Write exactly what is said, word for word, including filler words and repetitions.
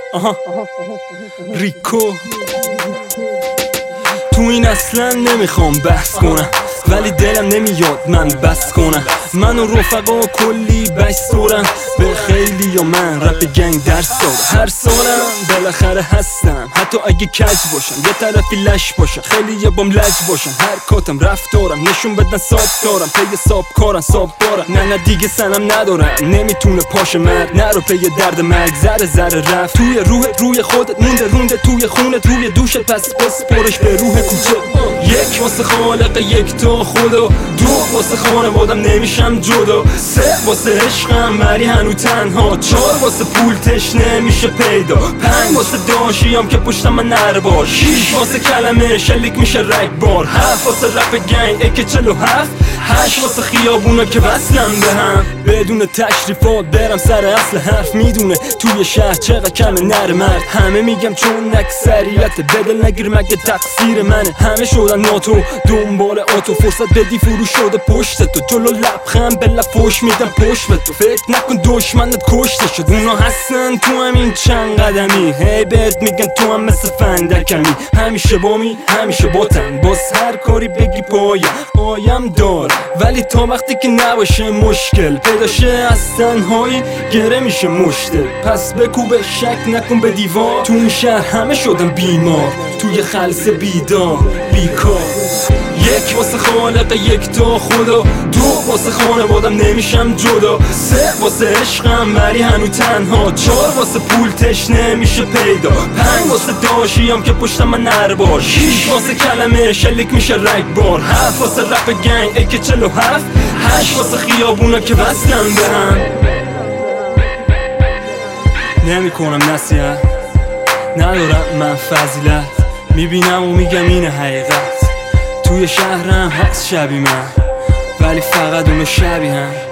آها ریکو تو این اصلا نمیخوام بحث کنم، ولی دلم نمیاد من بس کنم. من و رفقا کلی بستورم، به خیلی یا من رپ گنگ درس دارم. هر سالم بالاخره هستم، حتی اگه کج باشم یه طرفی لش باشم، خیلی یه بام لج باشم. هر کاتم رفتارم نشون بدن ساب دارم، پی ساب کارم ساب بارم. نه نه دیگه سنم ندارم، نمیتونه پاش مرد نرو پی درد مرگ. ذره ذره رفت توی روحت، روی خودت مونده رونده توی خونت، روی دوشت، پس بسپرش به روح کوچه. یک واسه خالق یک تا خدا، دو واسه خانوادم نمیشم جدا، سه واسه عشقم ولی هنو تنها، چهار واسه پول تشنه میشه پیدا، پنج واسه داشیام که پشتم من نربار، شیش واسه کلمه شلیک میشه رگبار، هفت واسه رپ گنگ اکه چلو هفت، هشت واسه خیابونا که وصلم به هم. بدون تشریفات برم سر اصل حرف، میدونه توی شهر چقدر کمه نر مرد. همه میگم چون اکثریت بدل نگیر مگه تقصیر منه. همه شدن ناتو دنبال آتو، فرصت بدی فرو شده پشت تو، جلو لبخند به لب فوش میدم پشت به تو. فکر نکن دشمنت کشته شد، اونا هستن تو همین چند قدمی. هی بهت میگن تو هم مثل فندکمی، همیشه بامی همیشه باتن، باز هر کاری بگی پایم پایم دار. ولی تا وقتی که نباشه مشکل پیداشه از تنهایی گره میشه مشته. پس بکوب شک نکن به دیوار، تو این شهر همه شدن بیمار، توی خلص بیدار بیکار. یک واسه خالق یک تا خدا، دو واسه خانوادم نمیشم جدا، سه واسه عشقم ولی هنو تنها، چهار واسه پول تشنه میشه پیدا، پنج واسه داشیام که پشتم من نربار، شیش واسه کلمه شلیک میشه رگبار، هفت واسه رپ گنگ اکه چلو هفت، هشت واسه خیابونا که وصلم به هم. نمی کنم نصیحت، ندارم من فضیلت، میبینم و میگم اینه حقیقت. توی شهرم هست شبیه من، ولی فقط اونو شبیه هم.